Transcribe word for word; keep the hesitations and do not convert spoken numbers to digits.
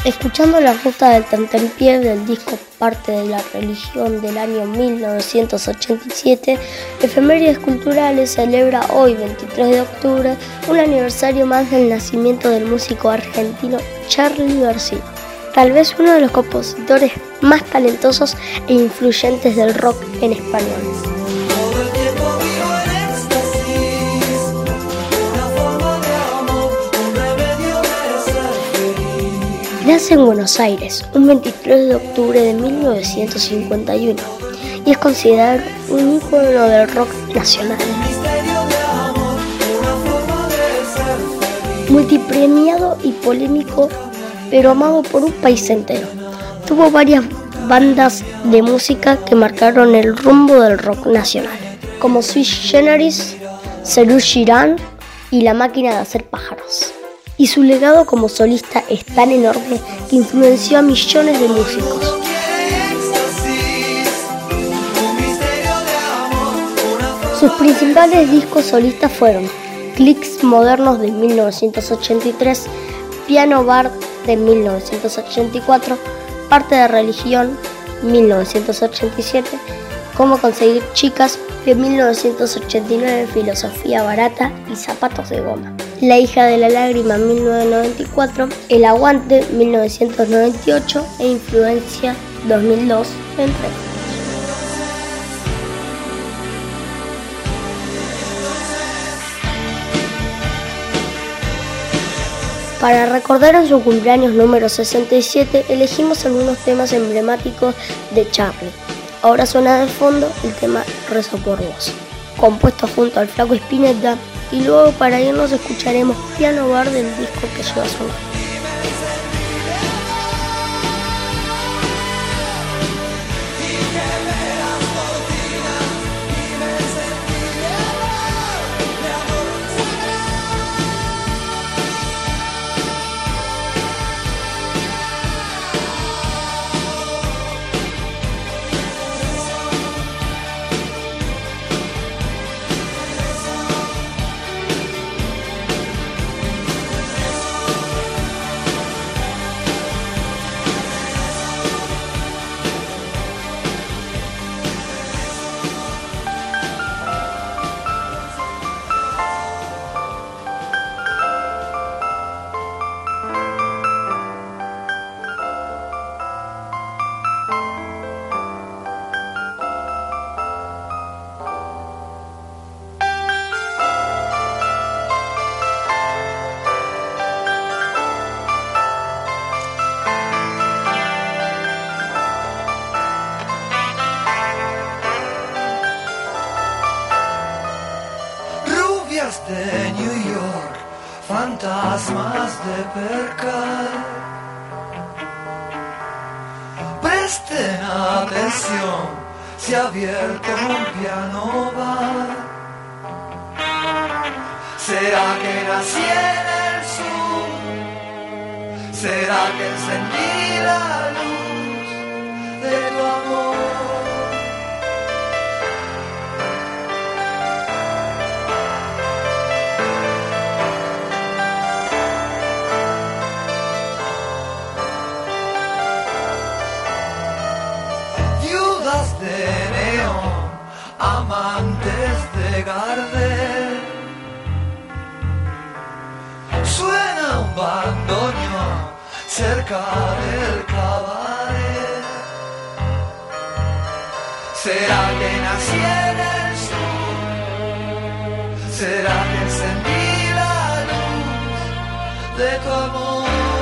Escuchando la ruta del tentempié del disco Parte de la Religión del año mil novecientos ochenta y siete, Efemérides Culturales celebra hoy, veintitrés de octubre, un aniversario más del nacimiento del músico argentino Charly García, tal vez uno de los compositores más talentosos e influyentes del rock en español. Nace en Buenos Aires un veintitrés de octubre de mil novecientos cincuenta y uno y es considerado un ícono del rock nacional. Multipremiado y polémico, pero amado por un país entero. Tuvo varias bandas de música que marcaron el rumbo del rock nacional, como Sui Generis, Serú Girán y La Máquina de Hacer Pájaros. Y su legado como solista es tan enorme que influenció a millones de músicos. Sus principales discos solistas fueron Clics Modernos de mil novecientos ochenta y tres, Piano Bar de mil novecientos ochenta y cuatro, Parte de Religión mil novecientos ochenta y siete, Cómo Conseguir Chicas de mil novecientos ochenta y nueve, Filosofía Barata y Zapatos de Goma. La Hija de la Lágrima mil novecientos noventa y cuatro, El Aguante mil novecientos noventa y ocho e Influencia dos mil dos, entre otros. Para recordar en su cumpleaños número sesenta y siete, elegimos algunos temas emblemáticos de Charly. Ahora suena de fondo el tema Rezo por Vos, compuesto junto al Flaco Spinetta, y luego para irnos escucharemos Piano Bar del disco que lleva su nombre. De New York, fantasmas de percal. Presten atención, se ha abierto un piano bar. ¿Será que nací en el sur? ¿Será que encendí la luz de tu amor? De neón, amantes de Gardel, suena un bandoneón cerca del cabaret. ¿Será que nací en el sur? ¿Será que encendí la luz de tu amor?